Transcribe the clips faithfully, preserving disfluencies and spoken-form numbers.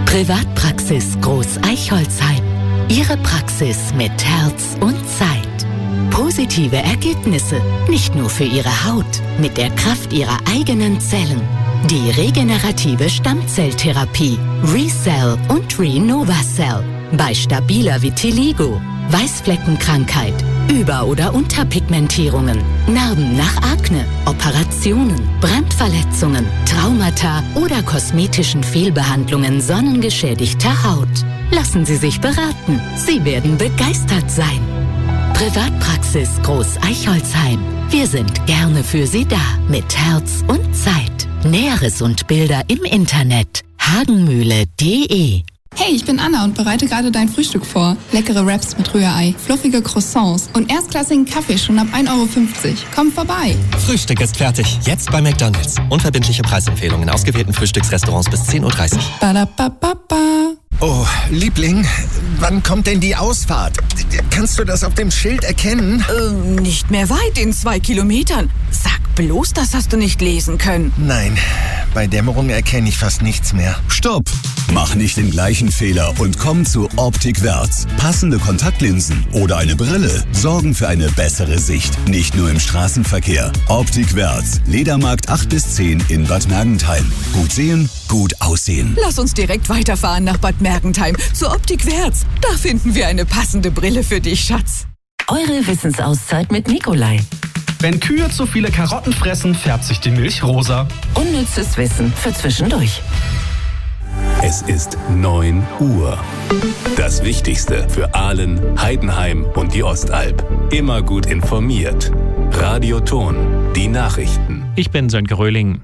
Privatpraxis Groß Eichholzheim. Ihre Praxis mit Herz und Zeit. Positive Ergebnisse, nicht nur für Ihre Haut, mit der Kraft Ihrer eigenen Zellen. Die regenerative Stammzelltherapie ReCell und ReNovaCell. Bei stabiler Vitiligo, Weißfleckenkrankheit, Über- oder Unterpigmentierungen, Narben nach Akne, Operationen, Brandverletzungen, Traumata oder kosmetischen Fehlbehandlungen sonnengeschädigter Haut. Lassen Sie sich beraten. Sie werden begeistert sein. Privatpraxis Groß Eichholzheim. Wir sind gerne für Sie da. Mit Herz und Zeit. Näheres und Bilder im Internet. hagenmühle punkt de. Hey, ich bin Anna und bereite gerade dein Frühstück vor. Leckere Wraps mit Rührei, fluffige Croissants und erstklassigen Kaffee schon ab ein Euro fünfzig. Komm vorbei. Frühstück ist fertig. Jetzt bei McDonald's. Unverbindliche Preisempfehlungen in ausgewählten Frühstücksrestaurants bis zehn Uhr dreißig. Badabababa. Oh, Liebling, wann kommt denn die Ausfahrt? Kannst du das auf dem Schild erkennen? Ähm, nicht mehr weit, in zwei Kilometern. Sag bloß, das hast du nicht lesen können. Nein, bei Dämmerung erkenne ich fast nichts mehr. Stopp! Mach nicht den gleichen Fehler und komm zu Optik Wärts. Passende Kontaktlinsen oder eine Brille sorgen für eine bessere Sicht. Nicht nur im Straßenverkehr. Optik Wärts. Ledermarkt acht bis zehn in Bad Mergentheim. Gut sehen, gut aussehen. Lass uns direkt weiterfahren nach Bad Mergentheim zur Optik Wärts. Da finden wir eine passende Brille für dich, Schatz. Eure Wissensauszeit mit Nikolai. Wenn Kühe zu viele Karotten fressen, färbt sich die Milch rosa. Unnützes Wissen für zwischendurch. Es ist neun Uhr. Das Wichtigste für Aalen, Heidenheim und die Ostalb. Immer gut informiert. Radio Ton, die Nachrichten. Ich bin Sönke Röhling.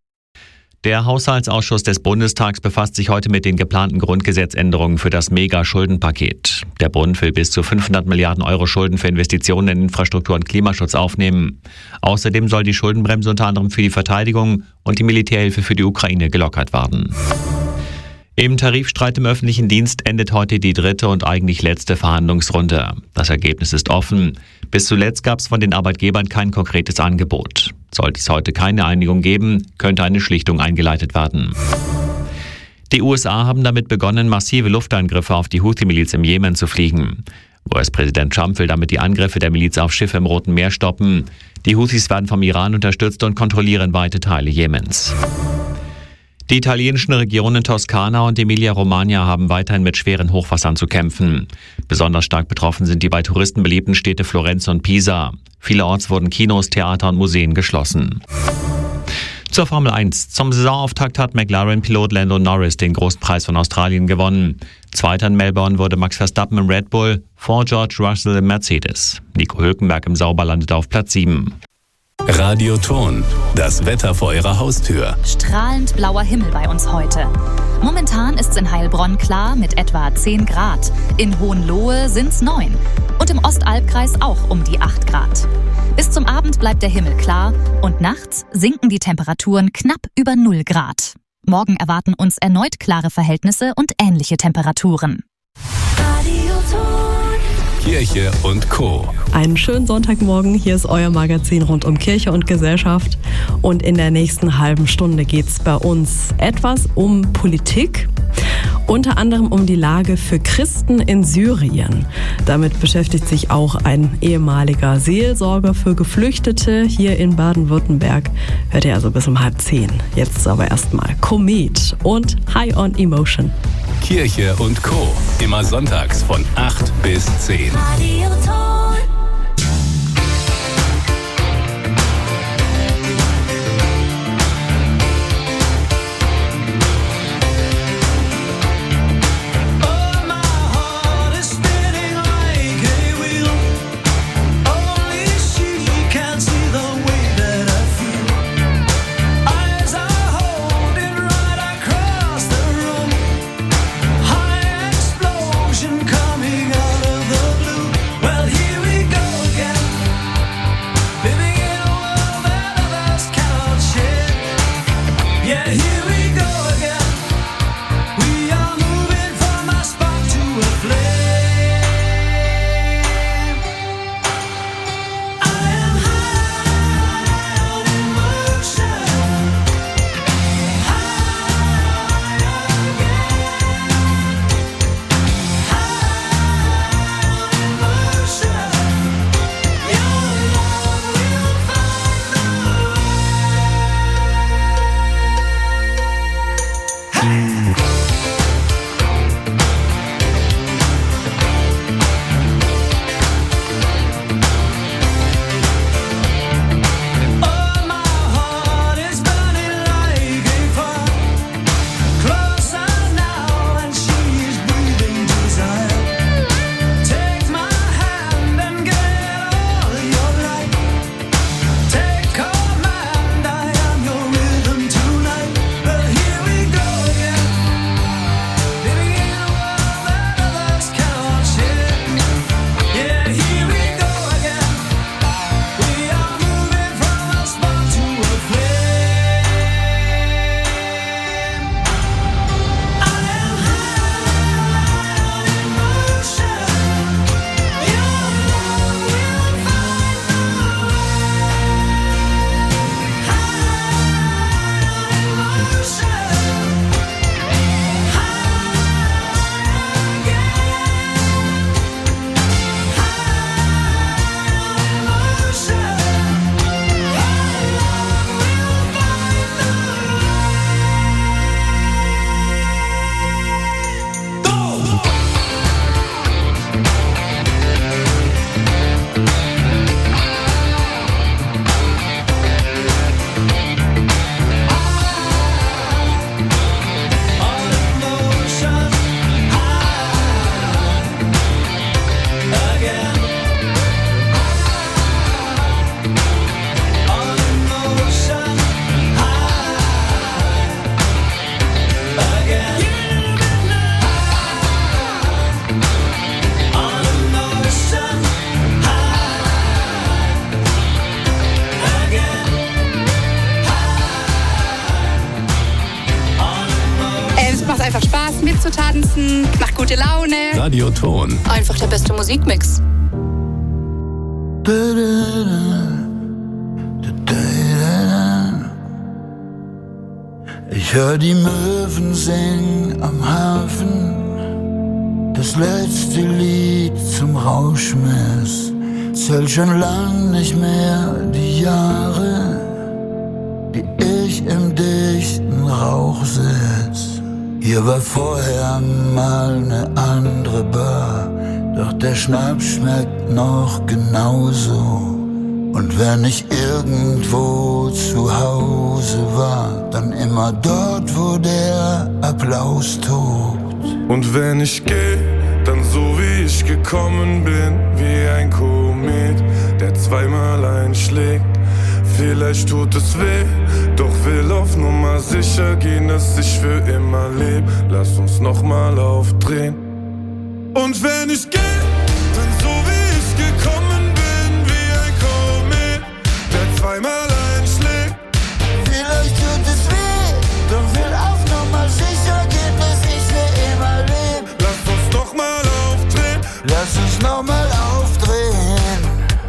Der Haushaltsausschuss des Bundestags befasst sich heute mit den geplanten Grundgesetzänderungen für das Mega-Schuldenpaket. Der Bund will bis zu fünfhundert Milliarden Euro Schulden für Investitionen in Infrastruktur und Klimaschutz aufnehmen. Außerdem soll die Schuldenbremse unter anderem für die Verteidigung und die Militärhilfe für die Ukraine gelockert werden. Im Tarifstreit im öffentlichen Dienst endet heute die dritte und eigentlich letzte Verhandlungsrunde. Das Ergebnis ist offen. Bis zuletzt gab es von den Arbeitgebern kein konkretes Angebot. Sollte es heute keine Einigung geben, könnte eine Schlichtung eingeleitet werden. Die U S A haben damit begonnen, massive Luftangriffe auf die Houthi-Miliz im Jemen zu fliegen. U S-Präsident Trump will damit die Angriffe der Miliz auf Schiffe im Roten Meer stoppen. Die Houthis werden vom Iran unterstützt und kontrollieren weite Teile Jemens. Die italienischen Regionen Toskana und Emilia-Romagna haben weiterhin mit schweren Hochwassern zu kämpfen. Besonders stark betroffen sind die bei Touristen beliebten Städte Florenz und Pisa. Vielerorts wurden Kinos, Theater und Museen geschlossen. Zur Formel eins. Zum Saisonauftakt hat McLaren-Pilot Lando Norris den großen Preis von Australien gewonnen. Zweiter in Melbourne wurde Max Verstappen im Red Bull, vor George Russell im Mercedes. Nico Hülkenberg im Sauber landete auf Platz sieben. Radio Ton, das Wetter vor Ihrer Haustür. Strahlend blauer Himmel bei uns heute. Momentan ist es in Heilbronn klar mit etwa zehn Grad. In Hohenlohe sind es neun. Und im Ostalbkreis auch um die acht Grad. Bis zum Abend bleibt der Himmel klar und nachts sinken die Temperaturen knapp über null Grad. Morgen erwarten uns erneut klare Verhältnisse und ähnliche Temperaturen. Radio Ton. Kirche und Co. Einen schönen Sonntagmorgen, hier ist euer Magazin rund um Kirche und Gesellschaft und in der nächsten halben Stunde geht es bei uns etwas um Politik, unter anderem um die Lage für Christen in Syrien. Damit beschäftigt sich auch ein ehemaliger Seelsorger für Geflüchtete hier in Baden-Württemberg. Hört ihr also bis um halb zehn. Jetzt aber erstmal Komet und High on Emotion. Kirche und Co. Immer sonntags von acht bis zehn. Radio Ton. Coming out of the blue. Well, here Spaß mitzutanzen, macht gute Laune. Radio Ton. Einfach der beste Musikmix. Ich hör die Möwen singen am Hafen, das letzte Lied zum Rauschmiss. Zähl schon lang nicht mehr die Jahre, die ich im dichten Rauch sitz. Hier war vorher mal ne andere Bar, doch der Schnaps schmeckt noch genauso. Und wenn ich irgendwo zu Hause war, dann immer dort, wo der Applaus tobt. Und wenn ich geh, dann so wie ich gekommen bin, wie ein Komet, der zweimal einschlägt. Vielleicht tut es weh, doch will auf Nummer sicher gehen, dass ich für immer leb. Lass uns nochmal aufdrehen. Und wenn ich geh, dann so wie ich gekommen bin, wie ein Komet, der zweimal einschlägt. Vielleicht tut es weh, doch will auf Nummer sicher gehen, dass ich für immer leb. Lass uns nochmal aufdrehen. Lass uns nochmal aufdrehen.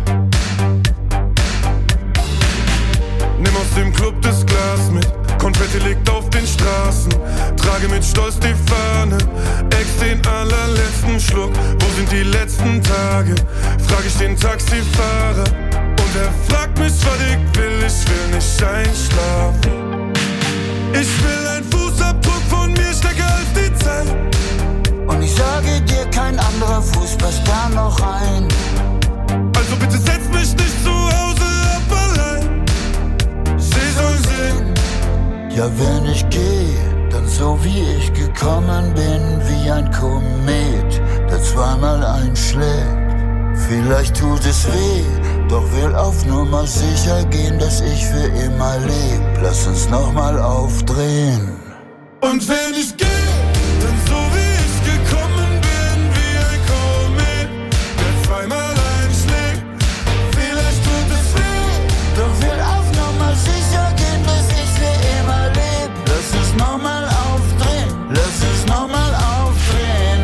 Nimm aus dem Club das Glas mit, Konfetti liegt auf den Straßen. Trage mit Stolz die Fahne, ex den allerletzten Schluck. Wo sind die letzten Tage? Frag ich den Taxifahrer. Und er fragt mich, was ich will, ich will nicht einschlafen. Ich will ein Fußabdruck von mir, stärker als die Zeit. Und ich sage dir, kein anderer Fuß passt da noch rein. Also bitte setz mich nicht zu Hause ab allein. Sie soll sehen. Ja, wenn ich geh, dann so wie ich gekommen bin, wie ein Komet, der zweimal einschlägt. Vielleicht tut es weh, doch will auf Nummer sicher gehen, dass ich für immer leb. Lass uns nochmal aufdrehen. Und wenn ich geh, dann so wie ich gekommen bin, wie ein Komet, der zweimal einschlägt. Vielleicht tut es weh, doch will auf Nummer sicher gehen, dass ich für immer leb. Lass uns nochmal aufdrehen, lass uns nochmal aufdrehen.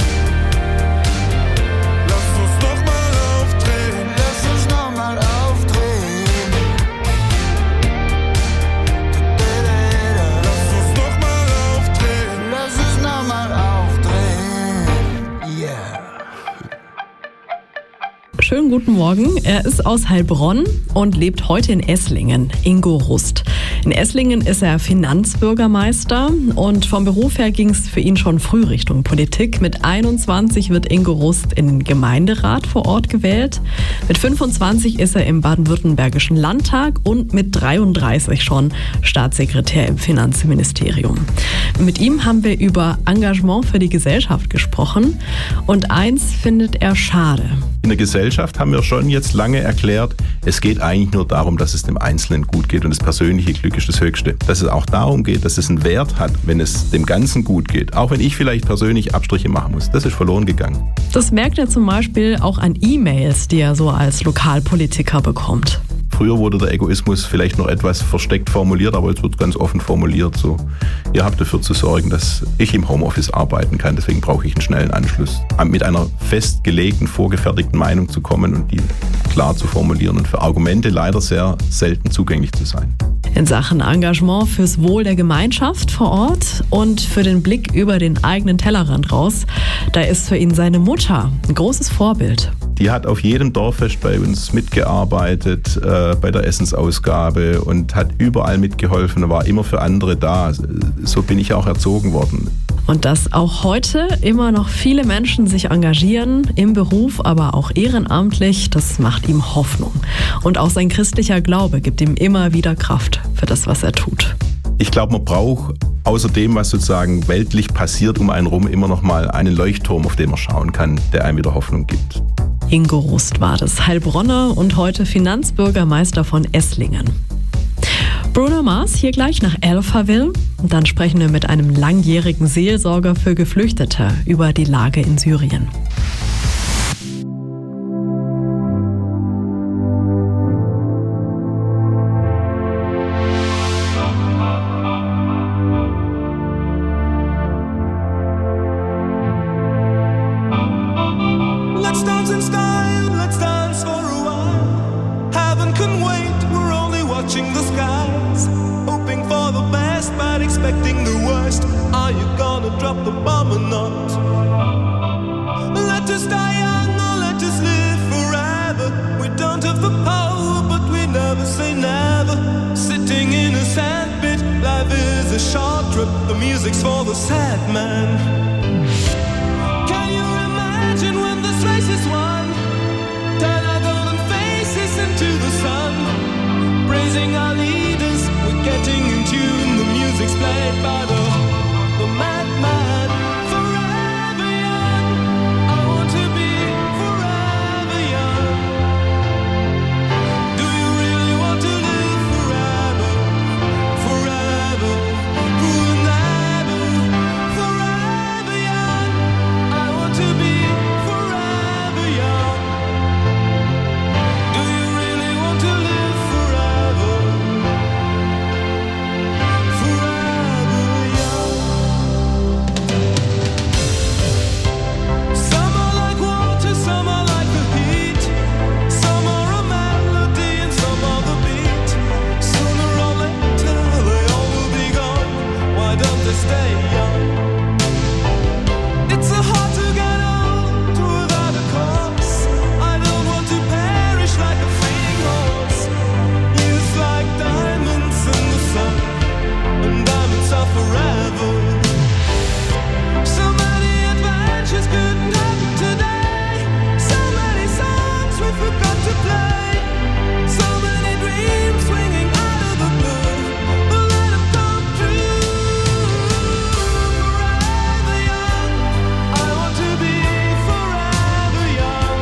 Lass uns nochmal aufdrehen. Lass uns nochmal aufdrehen. Lass uns nochmal aufdrehen. Lass uns nochmal aufdrehen. Yeah. Schönen guten Morgen. Er ist aus Heilbronn und lebt heute in Esslingen. Ingo Rust. In Esslingen ist er Finanzbürgermeister und vom Beruf her ging es für ihn schon früh Richtung Politik. Mit einundzwanzig wird Ingo Rust in den Gemeinderat vor Ort gewählt. Mit fünfundzwanzig ist er im baden-württembergischen Landtag und mit dreiunddreißig schon Staatssekretär im Finanzministerium. Mit ihm haben wir über Engagement für die Gesellschaft gesprochen und eins findet er schade. In der Gesellschaft haben wir schon jetzt lange erklärt, es geht eigentlich nur darum, dass es dem Einzelnen gut geht und das persönliche Glück ist das Höchste. Dass es auch darum geht, dass es einen Wert hat, wenn es dem Ganzen gut geht. Auch wenn ich vielleicht persönlich Abstriche machen muss. Das ist verloren gegangen. Das merkt er zum Beispiel auch an E-Mails, die er so als Lokalpolitiker bekommt. Früher wurde der Egoismus vielleicht noch etwas versteckt formuliert, aber jetzt wird ganz offen formuliert. So, ihr habt dafür zu sorgen, dass ich im Homeoffice arbeiten kann, deswegen brauche ich einen schnellen Anschluss. Mit einer festgelegten, vorgefertigten Meinung zu kommen und die klar zu formulieren und für Argumente leider sehr selten zugänglich zu sein. In Sachen Engagement fürs Wohl der Gemeinschaft vor Ort und für den Blick über den eigenen Tellerrand raus, da ist für ihn seine Mutter ein großes Vorbild. Die hat auf jedem Dorffest bei uns mitgearbeitet, äh, bei der Essensausgabe und hat überall mitgeholfen, war immer für andere da. So bin ich auch erzogen worden. Und dass auch heute immer noch viele Menschen sich engagieren, im Beruf, aber auch ehrenamtlich, das macht ihm Hoffnung. Und auch sein christlicher Glaube gibt ihm immer wieder Kraft für das, was er tut. Ich glaube, man braucht außer dem, was sozusagen weltlich passiert um einen rum, immer noch mal einen Leuchtturm, auf den man schauen kann, der einem wieder Hoffnung gibt. Ingo Rust war das, Heilbronner und heute Finanzbürgermeister von Esslingen. Bruno Mars hier gleich nach Alphaville. Und dann sprechen wir mit einem langjährigen Seelsorger für Geflüchtete über die Lage in Syrien. expecting the worst. Are you gonna drop the bomb or not? Let us die young or let us live forever. We don't have the power, but we never say never. Sitting in a sandpit, life is a short trip. The music's for the sad man. Can you imagine when this race is won? Turn our golden faces into the sun. Praising our leaders, we're getting in tune. The music's played by the, the madman. Forever young, I want to be forever young. Do you really want to live forever? Forever, forever, forever young. I want to be forever young. Do you really want to live forever? Forever young. Some are like water, some are like the heat. Some are a melody and some are the beat. Sooner or later they all will be gone. Why don't they stay young? It's so hard to get old without a cause. I don't want to perish like a fleeing horse. Youth like diamonds in the sun, and diamonds are forever. So many adventures couldn't happen today. So many songs we forgot to play. So many dreams swinging out of the blue. But let them come true. Forever young, I want to be forever young.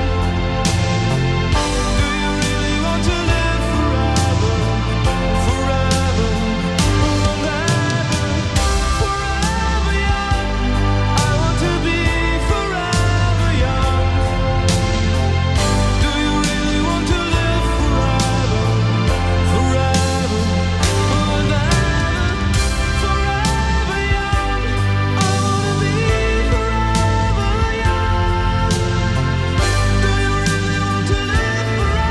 Do you really want to live forever? Forever, forever, forever young. I want to be forever young. Do you really want to live forever? Forever, forever, forever young. I want to be forever young. Do you really want to live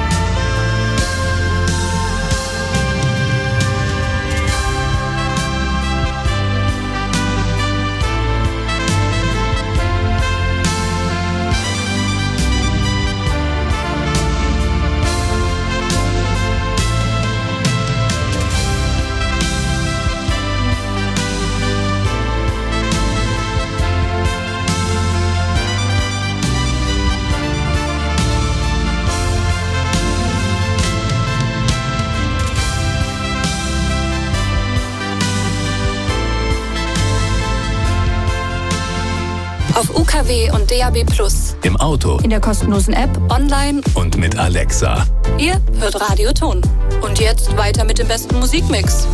Auf U K W und D A B plus, Im Auto in der kostenlosen App, online. und mit Alexa. Ihr hört Radio Ton. Und jetzt weiter mit dem besten Musikmix.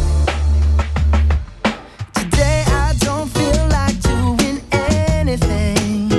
Today I don't feel like doing anything.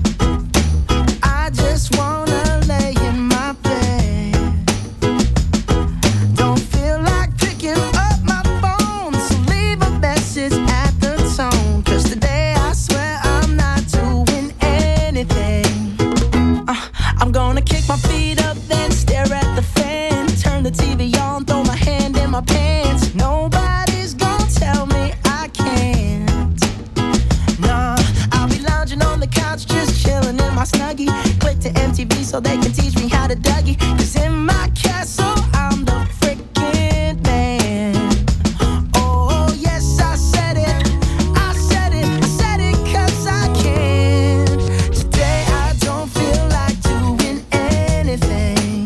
I just wanna lay in my bed. Don't feel like picking up my phone, so leave a message at the tone. 'Cause today I swear I'm not doing anything. Uh, I'm gonna kick my feet up, then stare at the fan. Turn the T V on, throw my hand in my pants. Nobody's gonna tell me I can't. Nah, I'll be lounging on the couch, just chilling in my Snuggie. Click to M T V so they can teach me how to Dougie. 'Cause in my castle, I'm the freaking man. Oh, yes, I said it. I said it. I said it 'cause I can. Today I don't feel like doing anything.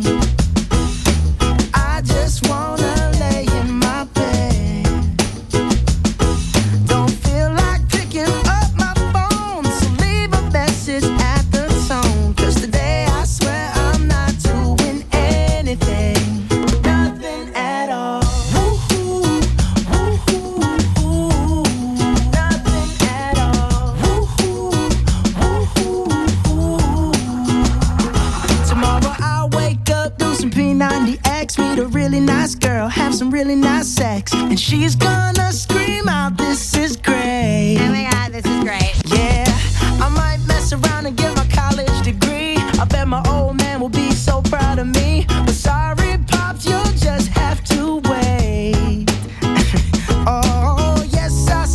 I just wanna lay in my bed. Don't feel like picking up my phone, so leave a message at the tone. 'Cause today I swear I'm not doing anything. Nothing at all. Woo-hoo, woo-hoo, woo-hoo. Nothing at all. Woo-hoo, woo-hoo, woo-hoo. Tomorrow I'll wake up, do some P ninety X, meet a really nice girl, have some really nice sex, and she's gonna scream out, "This is great." Oh my God, this is great. Yeah, I might mess around and get my college degree. I bet my old man will be so proud of me. But sorry, Pops, you'll just have to wait. Oh, yes, I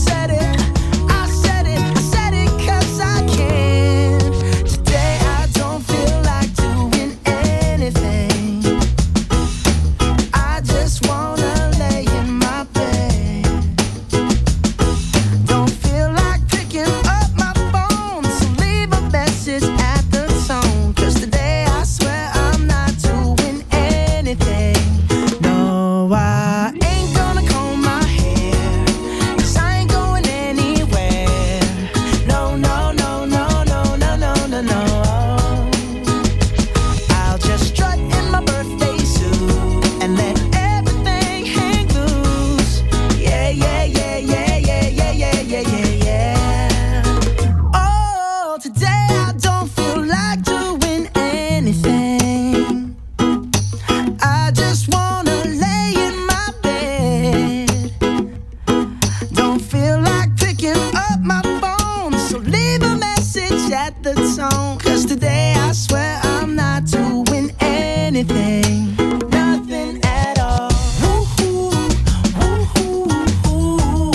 at the tone. Cause today I swear I'm not doing anything. Nothing at all. Woo-hoo, woo-hoo, woo-hoo.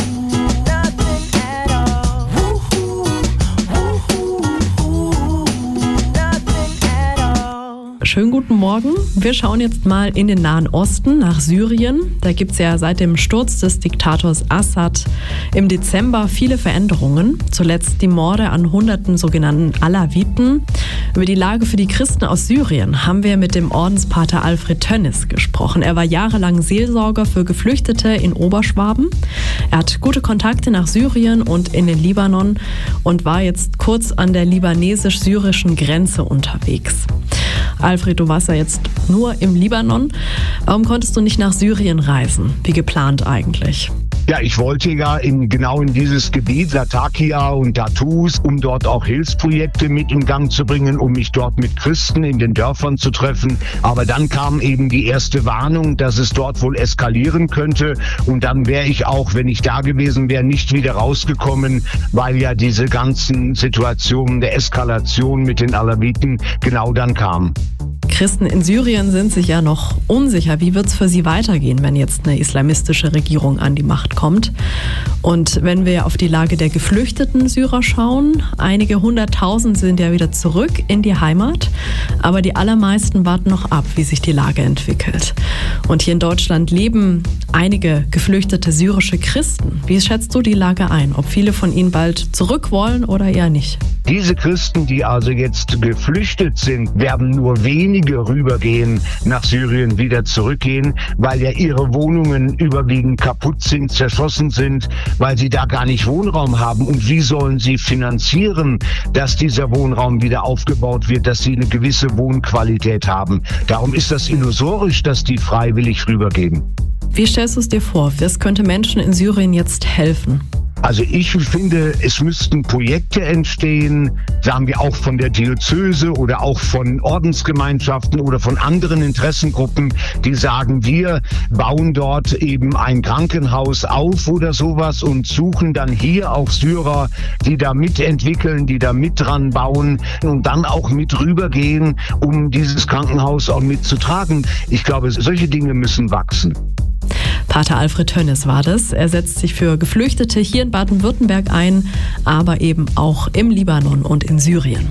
Nothing at all. Woo-hoo, woo-hoo, woo-hoo. Nothing at all. Schönen guten Morgen. Wir schauen jetzt mal in den Nahen Osten, nach Syrien. Da gibt es ja seit dem Sturz des Diktators Assad im Dezember viele Veränderungen. Zuletzt die Morde an hunderten sogenannten Alawiten. Über die Lage für die Christen aus Syrien haben wir mit dem Ordenspater Alfred Tönnis gesprochen. Er war jahrelang Seelsorger für Geflüchtete in Oberschwaben. Er hat gute Kontakte nach Syrien und in den Libanon und war jetzt kurz an der libanesisch-syrischen Grenze unterwegs. Alfred, du warst ja jetzt nur im Libanon. Warum konntest du nicht nach Syrien reisen? Wie geplant eigentlich? Ja, ich wollte ja in, genau in dieses Gebiet, Latakia und Datus, um dort auch Hilfsprojekte mit in Gang zu bringen, um mich dort mit Christen in den Dörfern zu treffen. Aber dann kam eben die erste Warnung, dass es dort wohl eskalieren könnte. Und dann wäre ich auch, wenn ich da gewesen wäre, nicht wieder rausgekommen, weil ja diese ganzen Situationen der Eskalation mit den Alawiten genau dann kamen. Christen in Syrien sind sich ja noch unsicher. Wie wird es für sie weitergehen, wenn jetzt eine islamistische Regierung an die Macht kommt? Und wenn wir auf die Lage der geflüchteten Syrer schauen, einige hunderttausend sind ja wieder zurück in die Heimat, aber die allermeisten warten noch ab, wie sich die Lage entwickelt. Und hier in Deutschland leben einige geflüchtete syrische Christen. Wie schätzt du die Lage ein? Ob viele von ihnen bald zurück wollen oder eher nicht? Diese Christen, die also jetzt geflüchtet sind, werden nur wenige rübergehen, nach Syrien wieder zurückgehen, weil ja ihre Wohnungen überwiegend kaputt sind, zerschossen sind, weil sie da gar nicht Wohnraum haben. Und wie sollen sie finanzieren, dass dieser Wohnraum wieder aufgebaut wird, dass sie eine gewisse Wohnqualität haben? Darum ist das illusorisch, dass die freiwillig rübergehen. Wie stellst du es dir vor? Was könnte Menschen in Syrien jetzt helfen? Also ich finde, es müssten Projekte entstehen, sagen wir auch von der Diözese oder auch von Ordensgemeinschaften oder von anderen Interessengruppen, die sagen, wir bauen dort eben ein Krankenhaus auf oder sowas und suchen dann hier auch Syrer, die da mitentwickeln, die da mit dran bauen und dann auch mit rübergehen, um dieses Krankenhaus auch mitzutragen. Ich glaube, solche Dinge müssen wachsen. Pater Alfred Tönnis war das. Er setzt sich für Geflüchtete hier in Baden-Württemberg ein, aber eben auch im Libanon und in Syrien.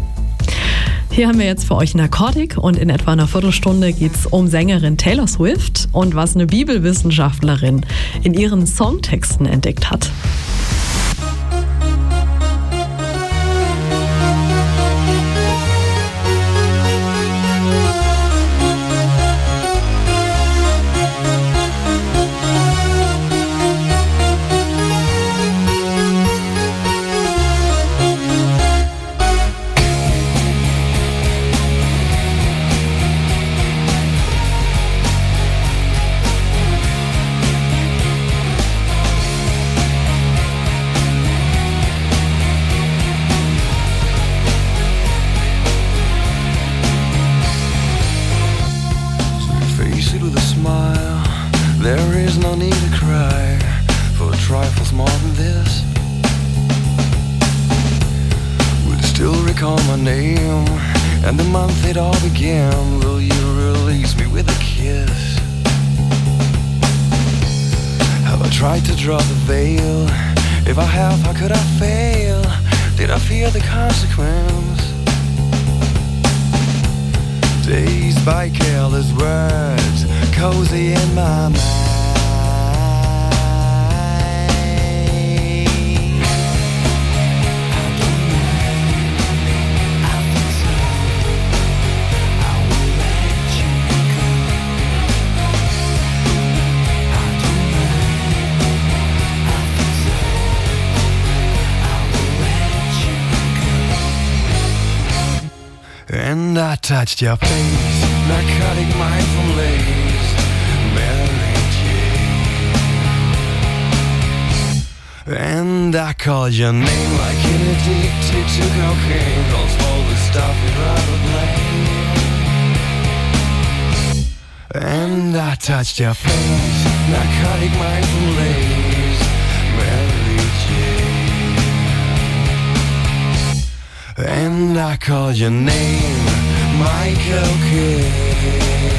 Hier haben wir jetzt für euch Narcotic und in etwa einer Viertelstunde geht es um Sängerin Taylor Swift und was eine Bibelwissenschaftlerin in ihren Songtexten entdeckt hat. There is no need to cry for trifles more than this. Will you still recall my name and the month it all began? Will you release me with a kiss? Have I tried to draw the veil? If I have, how could I fail? Did I fear the consequence? Dazed by careless words, cozy in my mind. And I touched your face, narcotic mindful lace, Mary Jane. And I called your name like an addicted to cocaine, calls all the stuff you'd rather blame. And I touched your face, narcotic mindful lace, Mary Jane. And I call your name, Michael Kidd.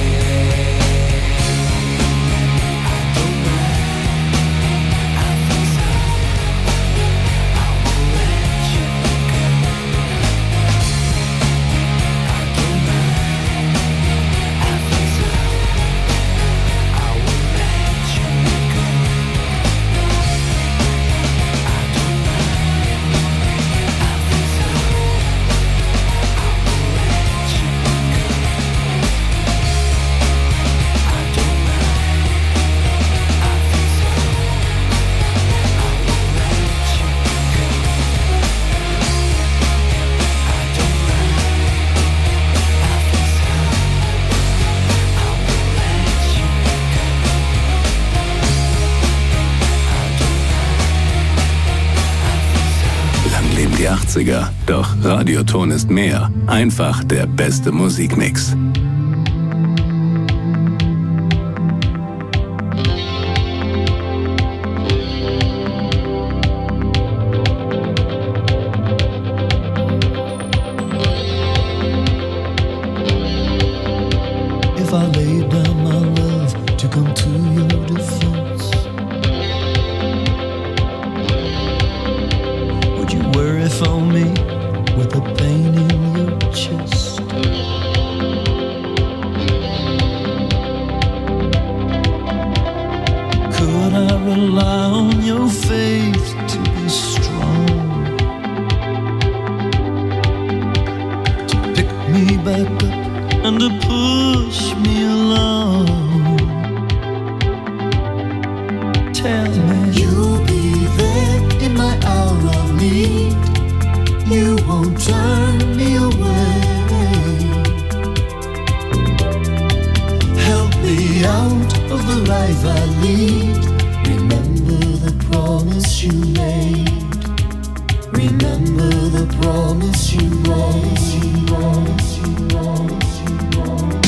achtziger. Doch Radioton ist mehr. Einfach der beste Musikmix. If I laid down my love to come to your defense, would you worry for me with a pain in your chest? Could I rely on your faith to be strong, to pick me back up and to push me along? Tell me you'll be there in my hour of need. You won't turn me away. Help me out of the life I lead. Remember the promise you made. Remember the promise you made. You promise, you promise, you promise.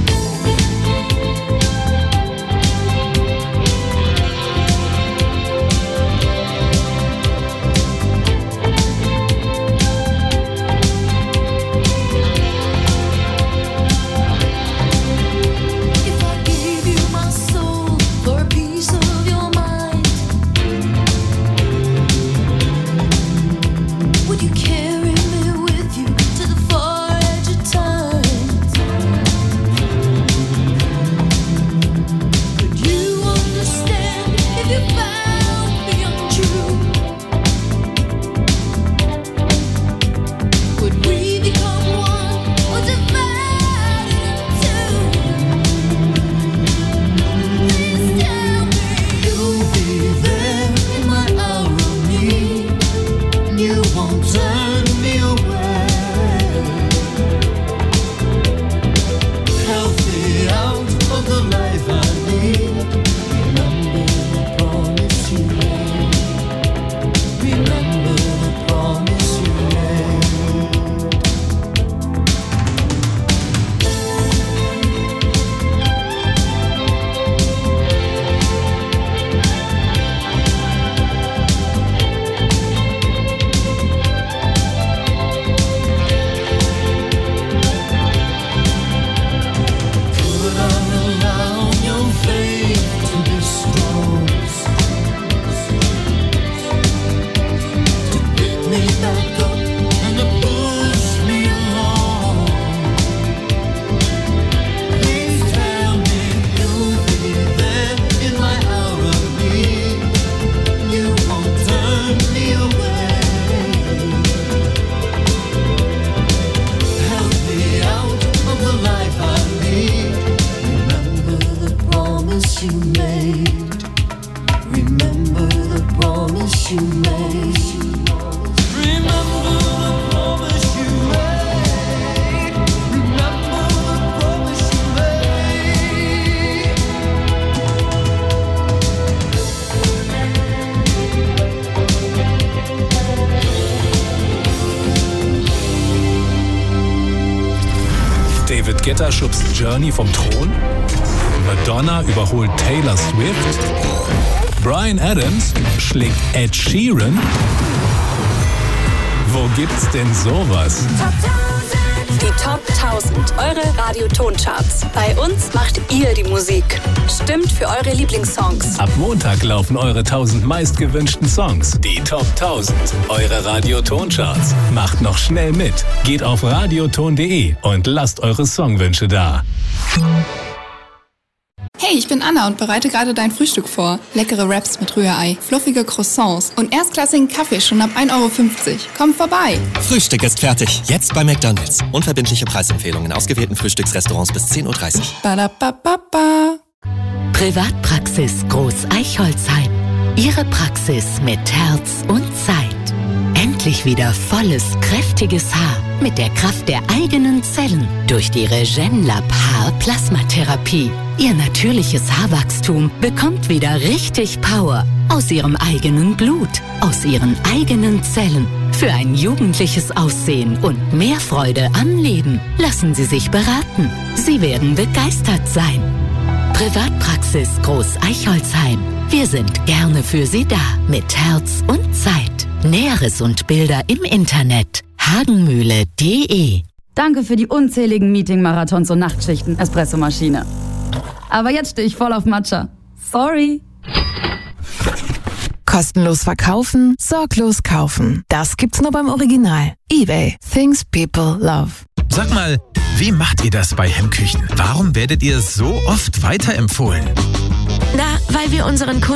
Guetta schubst Journey vom Thron. Madonna überholt Taylor Swift. Bryan Adams schlägt Ed Sheeran. Wo gibt's denn sowas? Die Top tausend, eure Radioton-Charts. Bei uns macht ihr die Musik. Stimmt für eure Lieblingssongs. Ab Montag laufen eure tausend meistgewünschten Songs. Die Top tausend, eure Radioton-Charts. Macht noch schnell mit. Geht auf radioton punkt de und lasst eure Songwünsche da. Hey, ich bin Anna und bereite gerade dein Frühstück vor. Leckere Wraps mit Rührei, fluffige Croissants und erstklassigen Kaffee schon ab ein Euro fünfzig. Komm vorbei! Frühstück ist fertig. Jetzt bei McDonald's. Unverbindliche Preisempfehlungen in ausgewählten Frühstücksrestaurants bis zehn Uhr dreißig. Badabababa. Privatpraxis Groß Eichholzheim. Ihre Praxis mit Herz und Zeit. Endlich wieder volles, kräftiges Haar mit der Kraft der eigenen Zellen durch die Regenlab Haar-Plasmatherapie. Ihr natürliches Haarwachstum bekommt wieder richtig Power aus ihrem eigenen Blut, aus ihren eigenen Zellen. Für ein jugendliches Aussehen und mehr Freude am Leben lassen Sie sich beraten. Sie werden begeistert sein. Privatpraxis Groß Eichholzheim. Wir sind gerne für Sie da mit Herz und Zeit. Näheres und Bilder im Internet hagenmühle punkt de. Danke für die unzähligen Meeting-Marathons und Nachtschichten, Espressomaschine. Aber jetzt stehe ich voll auf Matcha. Sorry. Kostenlos verkaufen, sorglos kaufen. Das gibt's nur beim Original. eBay. Things people love. Sag mal, wie macht ihr das bei Hemmküchen? Warum werdet ihr so oft weiterempfohlen? Na, weil wir unseren Kunden